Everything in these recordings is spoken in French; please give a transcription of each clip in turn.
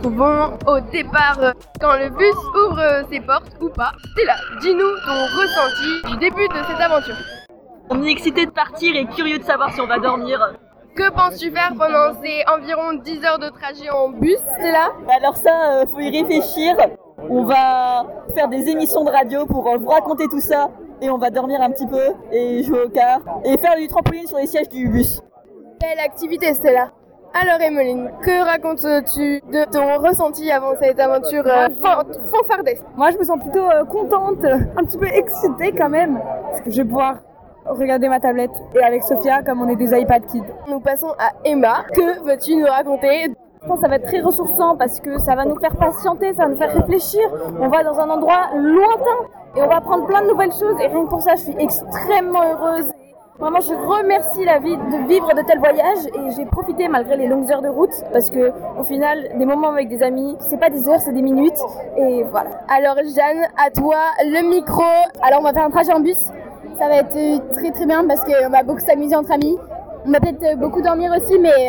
retrouvons au départ quand le bus ouvre ses portes ou pas. Stella, dis-nous ton ressenti du début de cette aventure. On est excité de partir et curieux de savoir si on va dormir. Que penses-tu faire pendant ces environ 10 heures de trajet en bus, Stella? Alors ça, faut y réfléchir. On va faire des émissions de radio pour vous raconter tout ça. Et on va dormir un petit peu et jouer au car. Et faire du trampoline sur les sièges du bus. Belle activité, Stella. Alors Emeline, que racontes-tu de ton ressenti avant cette aventure fanfardesque? Moi je me sens plutôt contente, un petit peu excitée quand même, parce que je vais pouvoir regarder ma tablette. Et avec Sophia, comme on est des iPad kids. Nous passons à Emma. Que veux-tu nous raconter? Je pense que ça va être très ressourçant parce que ça va nous faire patienter, ça va nous faire réfléchir. On va dans un endroit lointain et on va apprendre plein de nouvelles choses. Et rien que pour ça, je suis extrêmement heureuse. Vraiment, je remercie la vie de vivre de tels voyages et j'ai profité malgré les longues heures de route parce que au final, des moments avec des amis, c'est pas des heures, c'est des minutes et voilà. Alors Jeanne, à toi le micro. Alors on va faire un trajet en bus. Ça va être très très bien parce qu'on va beaucoup s'amuser entre amis. On va peut-être beaucoup dormir aussi, mais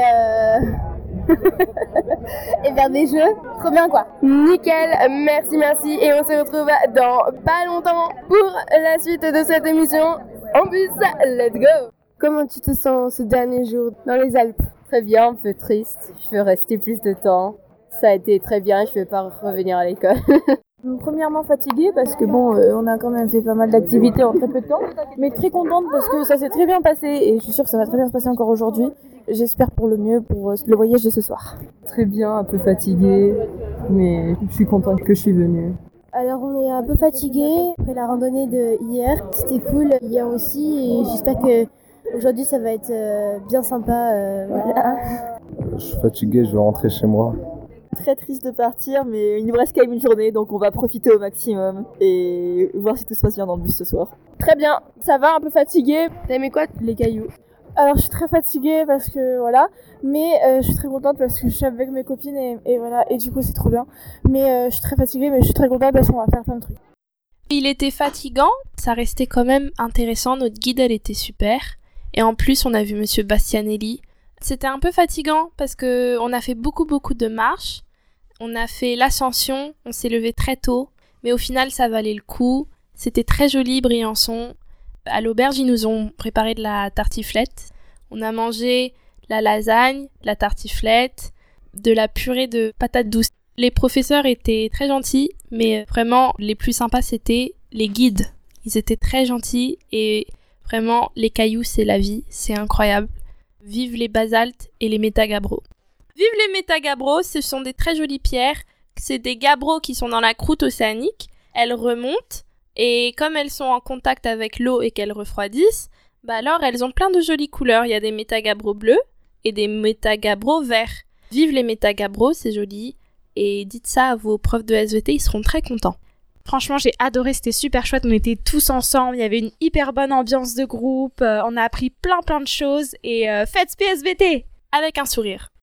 et faire des jeux, trop bien quoi. Nickel, merci et on se retrouve dans pas longtemps pour la suite de cette émission en bus. Let's go. Comment tu te sens ce dernier jour dans les Alpes? Très bien, un peu triste, je veux rester plus de temps. Ça a été très bien, je vais pas revenir à l'école. Premièrement fatiguée parce que on a quand même fait pas mal d'activités en très peu de temps, mais très contente parce que ça s'est très bien passé et je suis sûre que ça va très bien se passer encore aujourd'hui. J'espère pour le mieux pour le voyage de ce soir. Très bien, un peu fatiguée, mais je suis contente que je suis venue. Alors on est un peu fatigué après la randonnée de hier. C'était cool hier aussi et j'espère que aujourd'hui ça va être bien sympa. Voilà. Je suis fatigué, je vais rentrer chez moi. Très triste de partir, mais il nous reste quand même une journée, donc on va profiter au maximum et voir si tout se passe bien dans le bus ce soir. Très bien, ça va, un peu fatigué. T'as aimé quoi? Les cailloux. Alors je suis très fatiguée parce que voilà, mais je suis très contente parce que je suis avec mes copines et voilà, et du coup c'est trop bien. Mais je suis très fatiguée, mais je suis très contente parce qu'on va faire plein de trucs. Il était fatigant, ça restait quand même intéressant, notre guide elle était super. Et en plus on a vu Monsieur Bastianelli. C'était un peu fatigant parce que on a fait beaucoup de marches. On a fait l'ascension, on s'est levé très tôt, mais au final ça valait le coup. C'était très joli, Briançon. À l'auberge, ils nous ont préparé de la tartiflette. On a mangé la lasagne, la tartiflette, de la purée de patates douces. Les professeurs étaient très gentils, mais vraiment les plus sympas c'était les guides. Ils étaient très gentils et vraiment les cailloux c'est la vie, c'est incroyable. Vive les basaltes et les métagabbros. Vive les métagabbros, ce sont des très jolies pierres. C'est des gabbros qui sont dans la croûte océanique. Elles remontent et comme elles sont en contact avec l'eau et qu'elles refroidissent, alors elles ont plein de jolies couleurs. Il y a des métagabbros bleus et des métagabbros verts. Vive les métagabbros, c'est joli. Et dites ça à vos profs de SVT, ils seront très contents. Franchement, j'ai adoré, c'était super chouette, on était tous ensemble, il y avait une hyper bonne ambiance de groupe, on a appris plein de choses et faites PSVT avec un sourire.